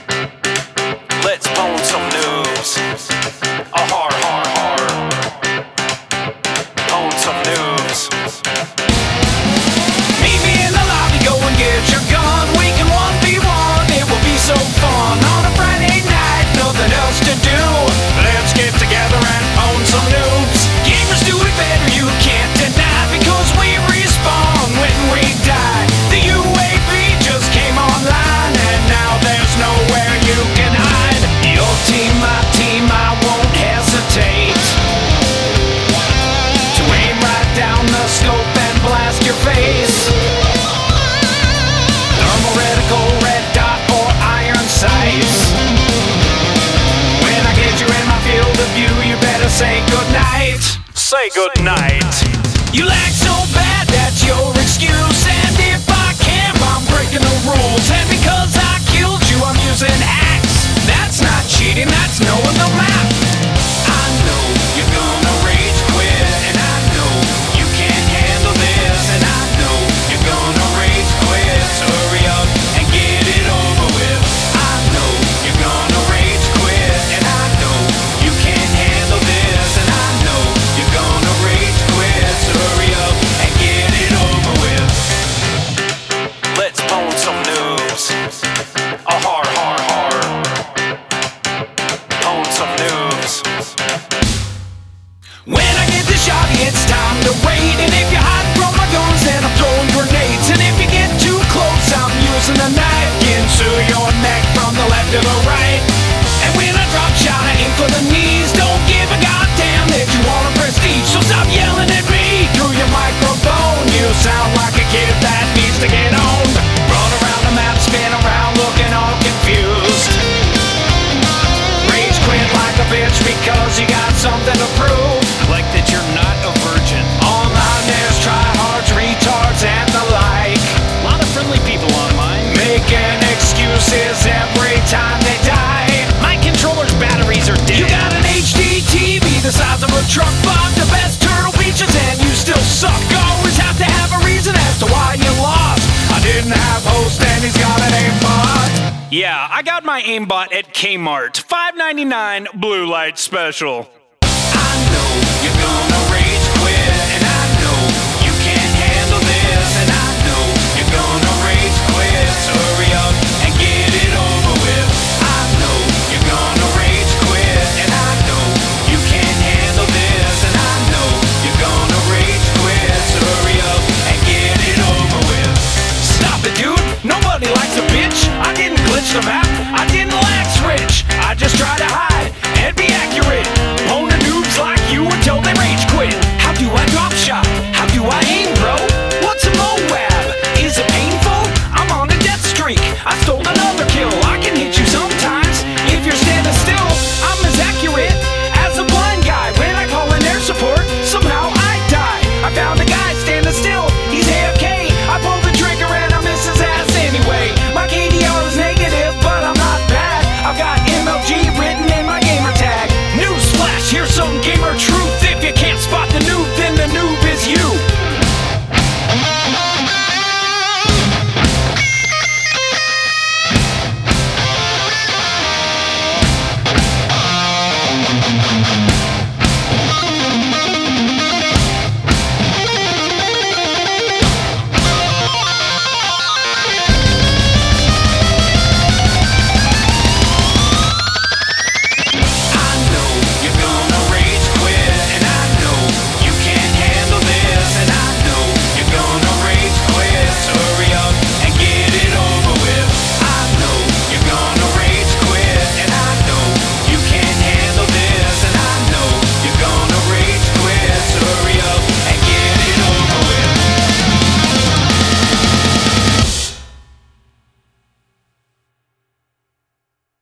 Let's bone some noobs. A har har har. Bone some noobs. Meet me in the lobby, go and get your gun. We can 1v1, it will be so fun. On a Friday night, nothing else to do. Let's get together and bone some noobs. Gamers do it better, you can't deny, because we respawn when we die. The UAV just came online, and now there's nowhere you can hide. Your team, my team, I won't hesitate to aim right down the scope and blast your face. Thermal reticle, red dot, or iron sights. When I get you in my field of view, you better say goodnight. Say goodnight. You lag so bad, that's your excuse. And if I camp, I'm breaking the rules. And because I killed you, I'm using axe. That's not cheating, that's knowing the map. I know you're gonna rage quit, and I know you can't handle this, and I know you're gonna rage quit. So hurry up and get it over with. I know you're gonna rage quit, and I know you can't handle this, and I know you're gonna rage quit. So hurry up and get it over with. Let's bone some noobs. A har har har. Bone some noobs. When I get the shot, it's time to wait. And if you hide from my guns, then I'm throwing grenades. And if you get too close, I'm using a knife into your neck from the left to the right. And when I drop shot, I aim for the knees. Don't give a goddamn that you want a prestige. So stop yelling at me through your microphone. You sound like a kid that needs to get owned. Run around the map, spin around, looking all confused. Rage quit like a bitch because you got something to prove. Like that you're not a virgin. Online there's tryhards, retards, and the like. A lot of friendly people on mine. Making excuses every time they die. My controller's batteries are dead. You got an HD TV the size of a truck, but the best Turtle Beaches, and you still suck. Always have to have a reason as to why you lost. I didn't have host and he's got an aimbot. Yeah, I got my aimbot at Kmart. $5.99 blue light special. I know you're gonna rage quit, and I know you can't handle this, and I know you're gonna rage quit. So hurry up and get it over with. I know you're gonna rage quit, and I know you can't handle this, and I know you're gonna rage quit. So hurry up and get it over with. Stop it, dude. Nobody likes a bitch. I didn't glitch the map. I didn't lag switch.